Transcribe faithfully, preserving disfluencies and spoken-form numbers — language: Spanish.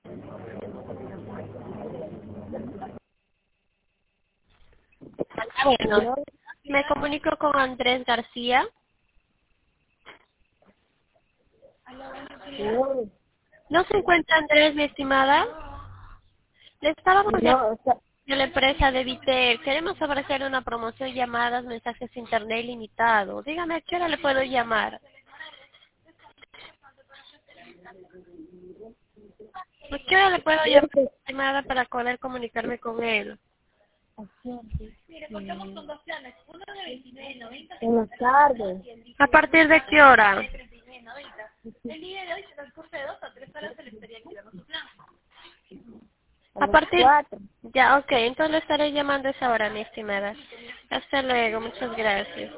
Bueno, me comunico con Andrés García. No, ¿No se encuentra Andrés, mi estimada? Le estábamos llamando no, o sea, de la empresa de Vitel. Queremos ofrecer una promoción, llamadas, mensajes internet ilimitado. Dígame, ¿a qué hora le puedo llamar? ¿A qué hora le puedo llamar, siempre estimada, para poder comunicarme con él? en las tardes, ¿A partir de qué hora? a A las partir... cuatro. Ya, ok, entonces le estaré llamando a esa hora, mi estimada. Hasta luego, muchas gracias.